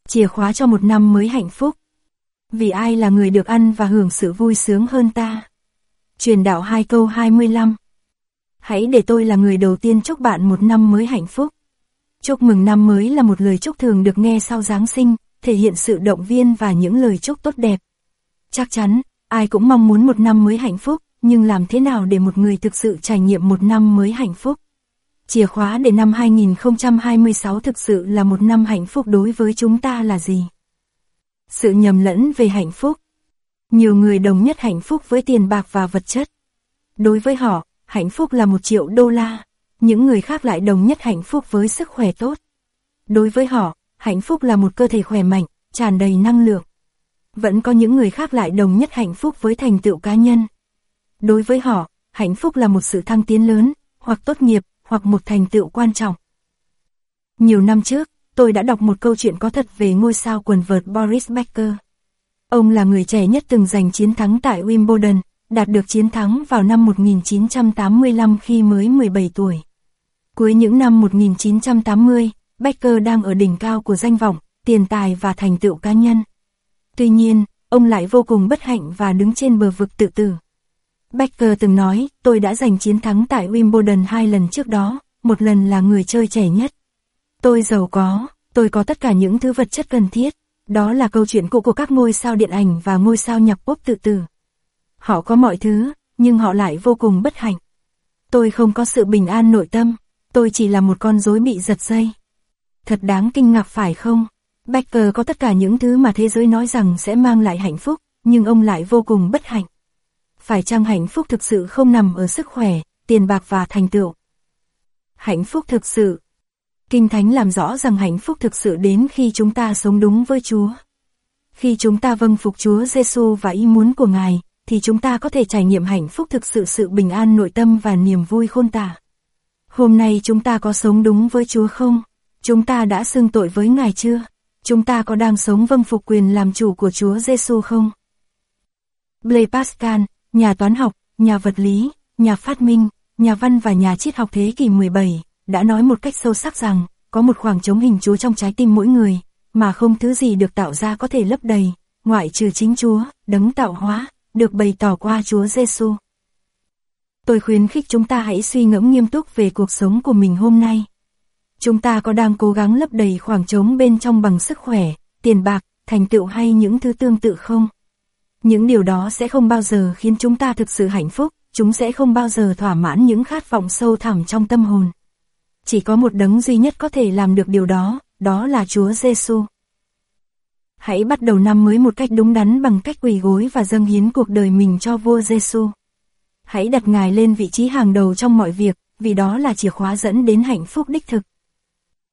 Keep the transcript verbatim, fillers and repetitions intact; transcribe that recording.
Chìa khóa cho một năm mới hạnh phúc. Vì ai là người được ăn và hưởng sự vui sướng hơn ta? Truyền đạo hai câu hai mươi lăm. Hãy để tôi là người đầu tiên chúc bạn một năm mới hạnh phúc. Chúc mừng năm mới là một lời chúc thường được nghe sau Giáng sinh, thể hiện sự động viên và những lời chúc tốt đẹp. Chắc chắn, ai cũng mong muốn một năm mới hạnh phúc, nhưng làm thế nào để một người thực sự trải nghiệm một năm mới hạnh phúc? Chìa khóa để năm hai nghìn không trăm hai mươi sáu thực sự là một năm hạnh phúc đối với chúng ta là gì? Sự nhầm lẫn về hạnh phúc. Nhiều người đồng nhất hạnh phúc với tiền bạc và vật chất. Đối với họ, hạnh phúc là một triệu đô la. Những người khác lại đồng nhất hạnh phúc với sức khỏe tốt. Đối với họ, hạnh phúc là một cơ thể khỏe mạnh, tràn đầy năng lượng. Vẫn có những người khác lại đồng nhất hạnh phúc với thành tựu cá nhân. Đối với họ, hạnh phúc là một sự thăng tiến lớn, hoặc tốt nghiệp, hoặc một thành tựu quan trọng. Nhiều năm trước, tôi đã đọc một câu chuyện có thật về ngôi sao quần vợt Boris Becker. Ông là người trẻ nhất từng giành chiến thắng tại Wimbledon, đạt được chiến thắng vào năm một nghìn chín trăm tám mươi lăm khi mới mười bảy tuổi. Cuối những năm một nghìn chín trăm tám mươi, Becker đang ở đỉnh cao của danh vọng, tiền tài và thành tựu cá nhân. Tuy nhiên, ông lại vô cùng bất hạnh và đứng trên bờ vực tự tử. Becker từng nói, tôi đã giành chiến thắng tại Wimbledon hai lần trước đó, một lần là người chơi trẻ nhất. Tôi giàu có, tôi có tất cả những thứ vật chất cần thiết. Đó là câu chuyện cũ của các ngôi sao điện ảnh và ngôi sao nhạc pop tự tử. Họ có mọi thứ, nhưng họ lại vô cùng bất hạnh. Tôi không có sự bình an nội tâm, tôi chỉ là một con rối bị giật dây. Thật đáng kinh ngạc phải không? Becker có tất cả những thứ mà thế giới nói rằng sẽ mang lại hạnh phúc, nhưng ông lại vô cùng bất hạnh. Phải chăng hạnh phúc thực sự không nằm ở sức khỏe, tiền bạc và thành tựu? Hạnh phúc thực sự. Kinh Thánh làm rõ rằng hạnh phúc thực sự đến khi chúng ta sống đúng với Chúa. Khi chúng ta vâng phục Chúa Giêsu và ý muốn của Ngài, thì chúng ta có thể trải nghiệm hạnh phúc thực sự, sự bình an nội tâm và niềm vui khôn tả. Hôm nay chúng ta có sống đúng với Chúa không? Chúng ta đã xưng tội với Ngài chưa? Chúng ta có đang sống vâng phục quyền làm chủ của Chúa Giêsu không? Blaise Pascal, nhà toán học, nhà vật lý, nhà phát minh, nhà văn và nhà triết học thế kỷ mười bảy, đã nói một cách sâu sắc rằng, có một khoảng trống hình Chúa trong trái tim mỗi người, mà không thứ gì được tạo ra có thể lấp đầy, ngoại trừ chính Chúa, đấng tạo hóa, được bày tỏ qua Chúa Giêsu. Tôi khuyến khích chúng ta hãy suy ngẫm nghiêm túc về cuộc sống của mình hôm nay. Chúng ta có đang cố gắng lấp đầy khoảng trống bên trong bằng sức khỏe, tiền bạc, thành tựu hay những thứ tương tự không? Những điều đó sẽ không bao giờ khiến chúng ta thực sự hạnh phúc, chúng sẽ không bao giờ thỏa mãn những khát vọng sâu thẳm trong tâm hồn. Chỉ có một đấng duy nhất có thể làm được điều đó, đó là Chúa Giêsu. Hãy bắt đầu năm mới một cách đúng đắn bằng cách quỳ gối và dâng hiến cuộc đời mình cho vua Giêsu. Hãy đặt Ngài lên vị trí hàng đầu trong mọi việc, vì đó là chìa khóa dẫn đến hạnh phúc đích thực.